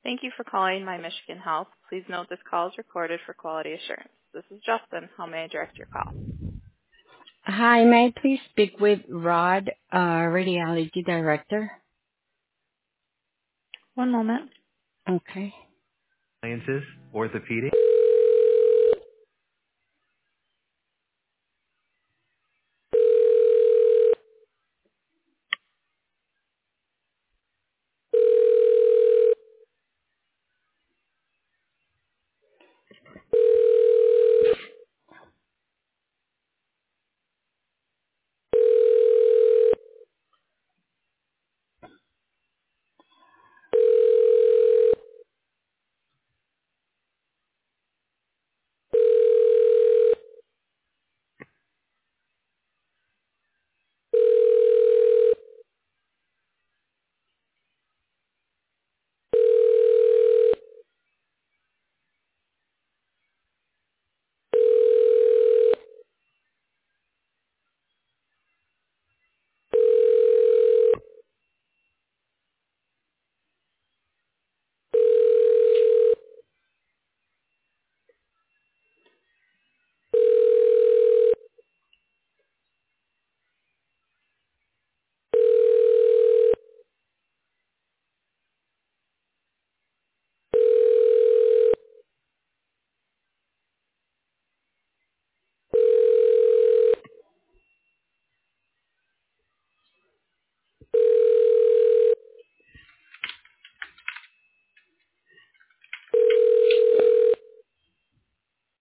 Thank you for calling My Michigan Health. Please note this call is recorded for quality assurance. This is Justin. How may I direct your call? Hi, may I please speak with Rod, Radiology Director? One moment. Okay. Sciences, orthopedic.